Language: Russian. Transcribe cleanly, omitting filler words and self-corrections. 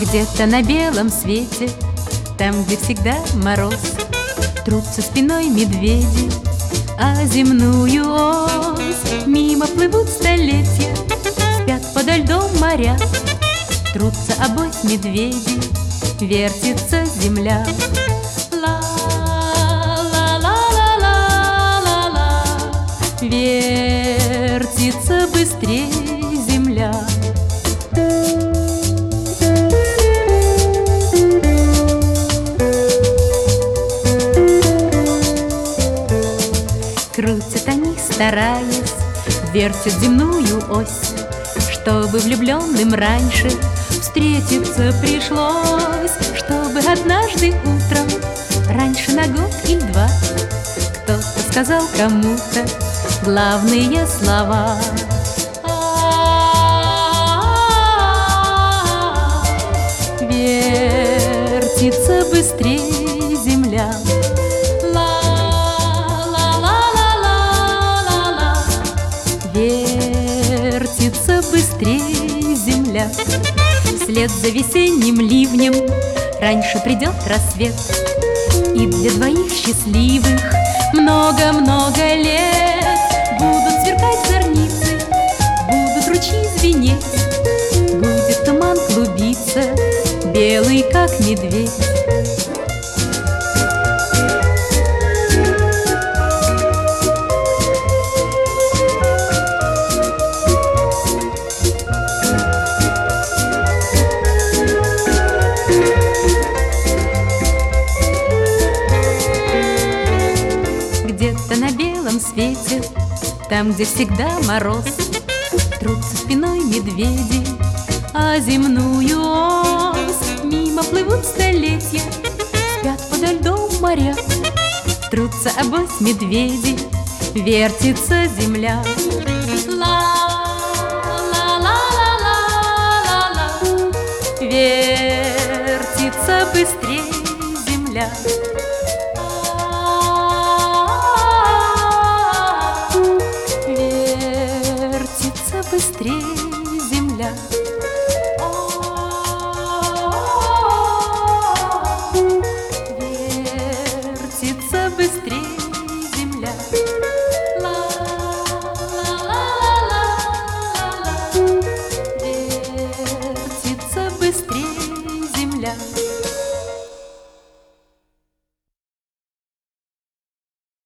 Где-то на белом свете, там, где всегда мороз, трутся спиной медведи а земную ось. Мимо плывут столетия, спят подо льдом моря, трутся обось медведи, вертится земля. Ла-ла-ла-ла-ла-ла, вертится быстрей земля. Крутят они, стараясь, вертят земную ось, чтобы влюбленным раньше встретиться пришлось, чтобы однажды утром, раньше на год или два, кто-то сказал кому-то главные слова. Вертится быстрее земля. Вертится быстрее земля. Вслед за весенним ливнем раньше придет рассвет, и для двоих счастливых много-много лет будут сверкать зорницы, будут ручьи звенеть, будет туман клубиться, белый как медведь. Где-то на белом свете, там, где всегда мороз, трутся спиной медведи а земную ось. Мимо плывут столетия, спят подо льдом моря, трутся обось медведи, вертится земля. Ла-ла-ла-ла-ла-ла, вертится быстрее земля. Быстрее земля. Вертится быстрее земля.